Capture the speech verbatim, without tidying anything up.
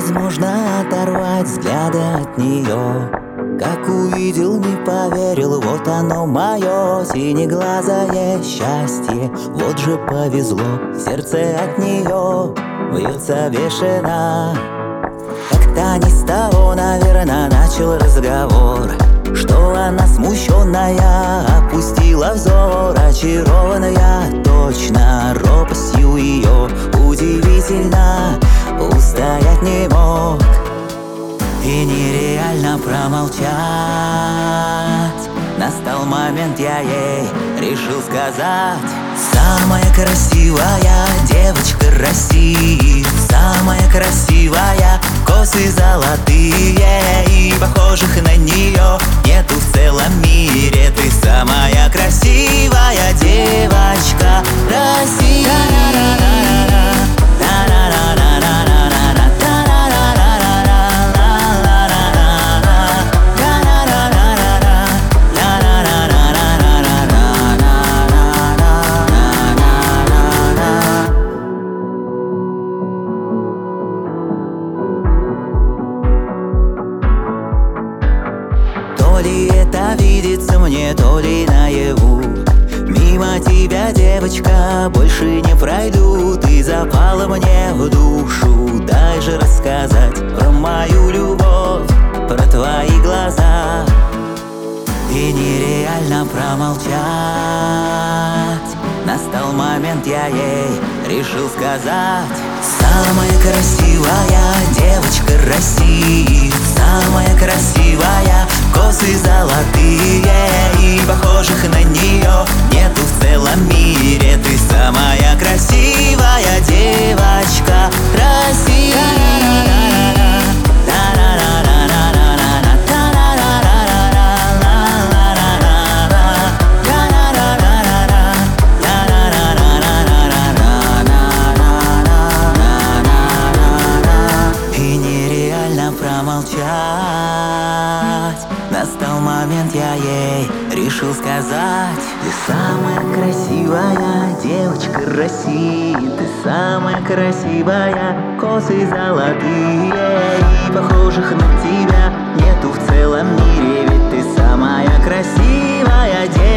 невозможно оторвать взгляда от нее. Как увидел, не поверил, вот оно мое синеглазое счастье. Вот же повезло, сердце от нее бьется бешено. Как-то не с того, наверное, начал разговор, что она смущенная опустила взор. Очарованная точно робостью ее удивительно устоять не мог. И нереально промолчать. Настал момент, я ей решил сказать: самая красивая девочка России, самая красивая, косы золотые, и похожих на нее нету в целом мире. Ты самая красивая девочка России. То ли это видится мне, то ли наяву. Мимо тебя, девочка, больше не пройду. Ты запала мне в душу, дай же рассказать про мою любовь, про твои глаза. И нереально промолчать. Настал момент, я ей решил сказать: самая красивая девочка России, самая красивая, косы золотые, и похожих на нее нету в целом мире. Ты самая красивая девочка России. Промолчать. Настал момент, я ей решил сказать: ты самая красивая девочка России, ты самая красивая, косы золотые, и похожих на тебя нету в целом мире. Ведь ты самая красивая девочка